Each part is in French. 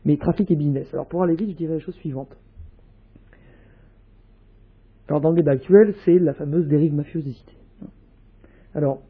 Mais trafic et business. Alors pour aller vite, je dirais la chose suivante. Alors dans le débat actuel, c'est la fameuse dérive mafieuse des cités. Alors,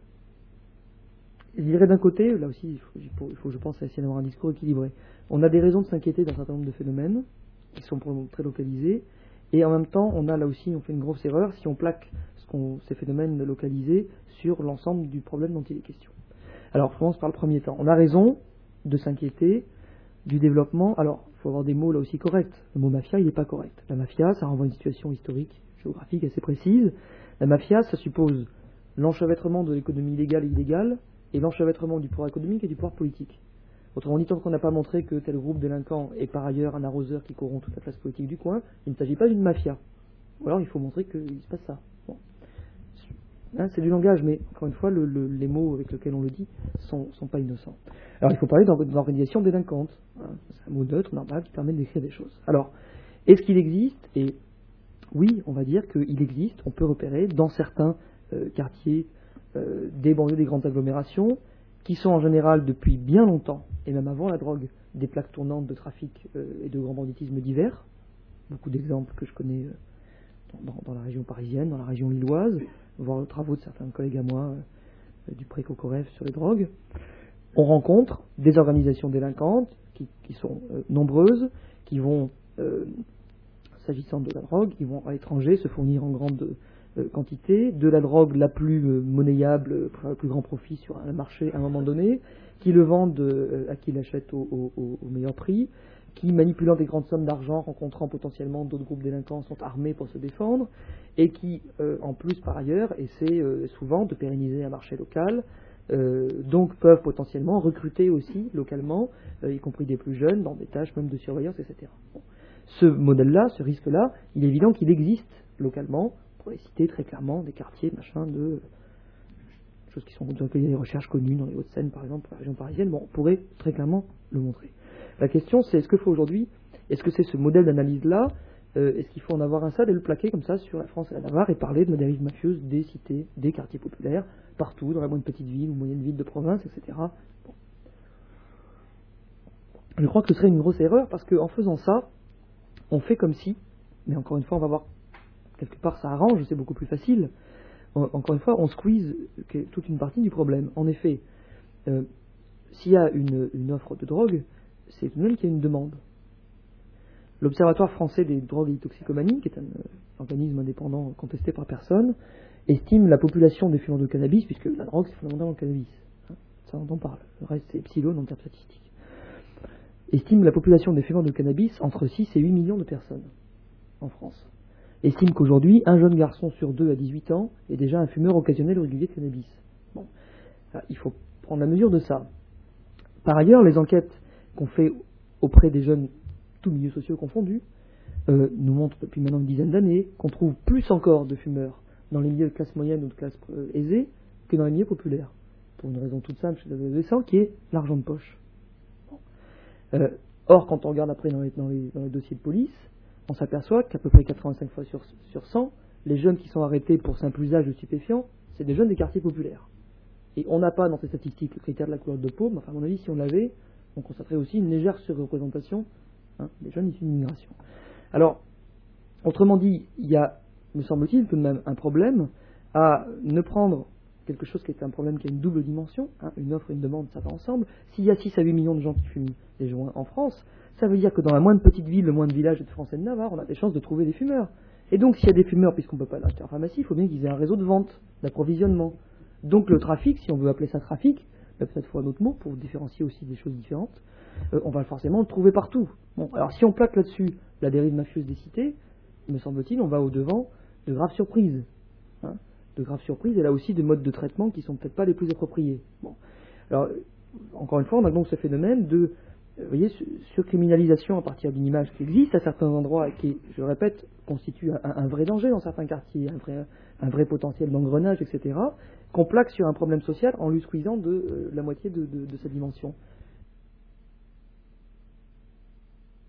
je dirais d'un côté, là aussi, il faut je pense, essayer d'avoir un discours équilibré. On a des raisons de s'inquiéter d'un certain nombre de phénomènes qui sont très localisés, et en même temps, on fait une grosse erreur si on plaque ces phénomènes localisés sur l'ensemble du problème dont il est question. Alors, je commence par le premier temps. On a raison de s'inquiéter du développement. Alors, il faut avoir des mots là aussi corrects. Le mot mafia, il n'est pas correct. La mafia, ça renvoie à une situation historique, géographique assez précise. La mafia, ça suppose l'enchevêtrement de l'économie légale et illégale, et l'enchevêtrement du pouvoir économique et du pouvoir politique. Autrement dit, tant qu'on n'a pas montré que tel groupe délinquant est par ailleurs un arroseur qui corrompt toute la classe politique du coin, il ne s'agit pas d'une mafia. Ou alors il faut montrer qu'il se passe ça. Bon. Hein, c'est du langage, mais encore une fois, les mots avec lesquels on le dit sont pas innocents. Alors il faut parler d'organisation délinquante. Hein, c'est un mot neutre, normal, qui permet de décrire des choses. Alors, est-ce qu'il existe? Et oui, on va dire qu'il existe, on peut repérer dans certains quartiers des banlieues des grandes agglomérations, qui sont en général depuis bien longtemps, et même avant la drogue, des plaques tournantes de trafic et de grand banditisme divers. Beaucoup d'exemples que je connais dans la région parisienne, dans la région lilloise, voire les travaux de certains collègues à moi du Pré-Cocorev sur les drogues. On rencontre des organisations délinquantes qui sont nombreuses, qui vont, s'agissant de la drogue, ils vont à l'étranger se fournir en grande quantité, de la drogue la plus monnayable, le plus grand profit sur un marché à un moment donné, qui le vendent à qui l'achètent au meilleur prix, qui, manipulant des grandes sommes d'argent, rencontrant potentiellement d'autres groupes délinquants, sont armés pour se défendre, et qui, en plus, par ailleurs, essaient souvent de pérenniser un marché local, donc peuvent potentiellement recruter aussi localement, y compris des plus jeunes, dans des tâches même de surveillance, etc. Bon. Ce modèle-là, ce risque-là, il est évident qu'il existe localement. On pourrait citer très clairement des quartiers, de choses qui sont dans des recherches connues dans les Hauts-de-Seine, par exemple, pour la région parisienne. Bon, on pourrait très clairement le montrer. La question, c'est est-ce qu'il faut aujourd'hui, est-ce que c'est ce modèle d'analyse-là, est-ce qu'il faut en avoir un seul et le plaquer comme ça sur la France et la Navarre et parler de la dérive mafieuse des cités, des quartiers populaires, partout, dans la moindre petite ville ou moyenne ville de province, etc. Bon. Je crois que ce serait une grosse erreur parce qu'en faisant ça, on fait comme si, mais encore une fois, on va voir, quelque part ça arrange, c'est beaucoup plus facile. Encore une fois, on squeeze toute une partie du problème. En effet, s'il y a une offre de drogue, c'est tout de même qu'il y a une demande. L'Observatoire français des drogues et toxicomanies, qui est un organisme indépendant contesté par personne, estime la population des fumeurs de cannabis, puisque la drogue c'est fondamentalement le cannabis. Hein, ça on en parle. Le reste c'est epsilon en termes statistiques. Estime la population des fumeurs de cannabis entre 6 et 8 millions de personnes en France. Estime qu'aujourd'hui, un jeune garçon sur 2 à 18 ans est déjà un fumeur occasionnel ou régulier de cannabis. Bon, alors, il faut prendre la mesure de ça. Par ailleurs, les enquêtes qu'on fait auprès des jeunes, tous milieux sociaux confondus, nous montrent depuis maintenant une dizaine d'années qu'on trouve plus encore de fumeurs dans les milieux de classe moyenne ou de classe aisée que dans les milieux populaires. Pour une raison toute simple chez les adolescents, qui est l'argent de poche. Bon. Or, quand on regarde après dans les dossiers de police, on s'aperçoit qu'à peu près 85 fois sur 100, les jeunes qui sont arrêtés pour simple usage de stupéfiants, c'est des jeunes des quartiers populaires. Et on n'a pas dans ces statistiques le critère de la couleur de peau, mais enfin, à mon avis, si on l'avait, on constaterait aussi une légère surreprésentation des jeunes issus de l'immigration. Alors, autrement dit, il y a, me semble-t-il, tout de même un problème à ne prendre quelque chose qui est un problème qui a une double dimension, une offre et une demande, ça va ensemble. S'il y a 6 à 8 millions de gens qui fument des joints en France, ça veut dire que dans la moindre petite ville, le moindre village de France et de Navarre, on a des chances de trouver des fumeurs. Et donc, s'il y a des fumeurs, puisqu'on ne peut pas l'acheter en pharmacie, il faut bien qu'ils aient un réseau de vente, d'approvisionnement. Donc le trafic, si on veut appeler ça trafic, peut-être faut un autre mot pour différencier aussi des choses différentes, on va forcément le trouver partout. Bon, alors si on plaque là-dessus la dérive mafieuse des cités, me semble-t-il, on va au-devant de graves surprises. De graves surprises, et là aussi de modes de traitement qui sont peut-être pas les plus appropriés. Bon. Alors, encore une fois, on a donc ce phénomène de surcriminalisation à partir d'une image qui existe à certains endroits et qui, je le répète, constitue un vrai danger dans certains quartiers, un vrai potentiel d'engrenage, etc., qu'on plaque sur un problème social en lui squeezant de la moitié de sa dimension.